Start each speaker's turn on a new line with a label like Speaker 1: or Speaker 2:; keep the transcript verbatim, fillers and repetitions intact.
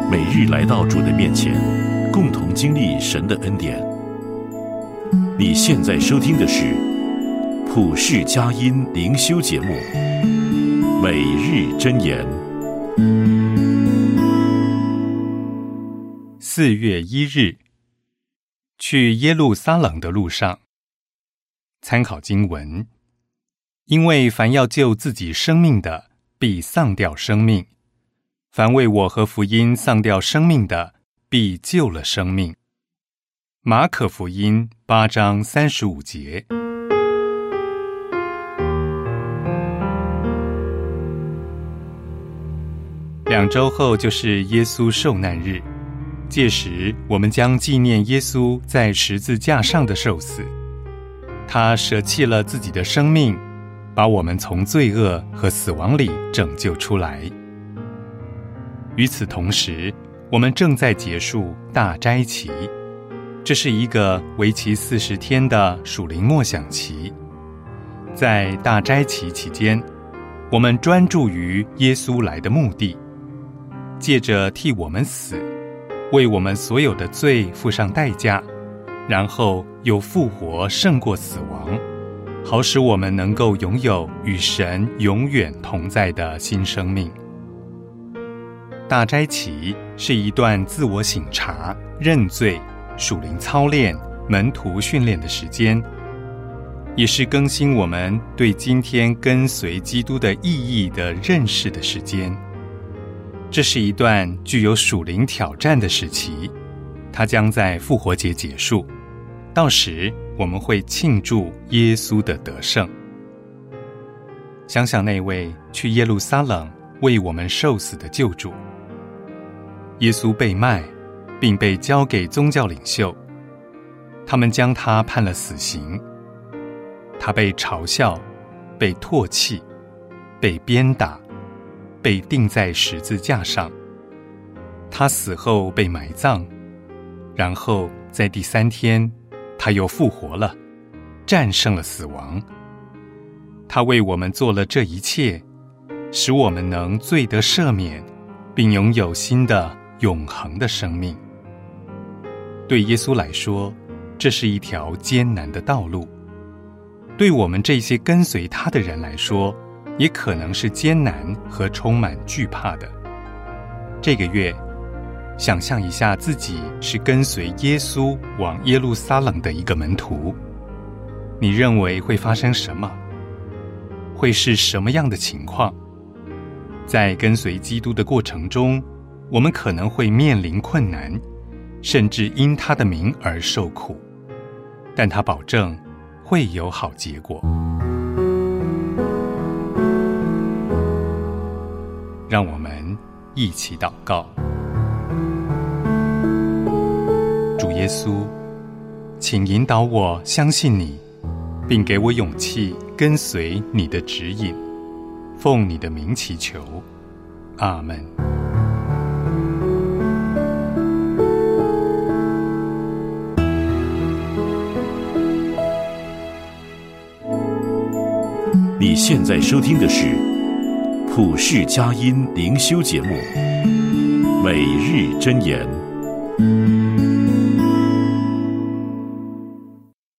Speaker 1: 每日来到主的面前，共同经历神的恩典。你现在收听的是普世佳音灵修节目《每日箴言》。
Speaker 2: 四月一日，去耶路撒冷的路上。参考经文：因为凡要救自己生命的，必丧掉生命；凡为我和福音丧掉生命的，必救了生命。马可福音八章三十五节。两周后就是耶稣受难日，届时我们将纪念耶稣在十字架上的受死。他舍弃了自己的生命，把我们从罪恶和死亡里拯救出来。与此同时，我们正在结束大斋期，这是一个为期四十天的属灵默想期。在大斋期期间，我们专注于耶稣来的目的，借着替我们死，为我们所有的罪付上代价，然后又复活胜过死亡，好使我们能够拥有与神永远同在的新生命。大斋期是一段自我省察、认罪、属灵操练、门徒训练的时间，也是更新我们对今天跟随基督的意义的认识的时间。这是一段具有属灵挑战的时期，它将在复活节结束，到时我们会庆祝耶稣的得胜。想想那位去耶路撒冷为我们受死的救主。耶稣被卖，并被交给宗教领袖，他们将他判了死刑。他被嘲笑，被唾弃，被鞭打，被钉在十字架上。他死后被埋葬，然后在第三天他又复活了，战胜了死亡。他为我们做了这一切，使我们能罪得赦免，并拥有新的永恒的生命。对耶稣来说，这是一条艰难的道路；对我们这些跟随他的人来说，也可能是艰难和充满惧怕的。这个月，想象一下自己是跟随耶稣往耶路撒冷的一个门徒，你认为会发生什么？会是什么样的情况？在跟随基督的过程中，我们可能会面临困难，甚至因他的名而受苦，但他保证会有好结果。让我们一起祷告。主耶稣，请引导我相信你，并给我勇气跟随你的指引。奉你的名祈求，阿们。
Speaker 1: 你现在收听的是普世佳音灵修节目《每日箴言》。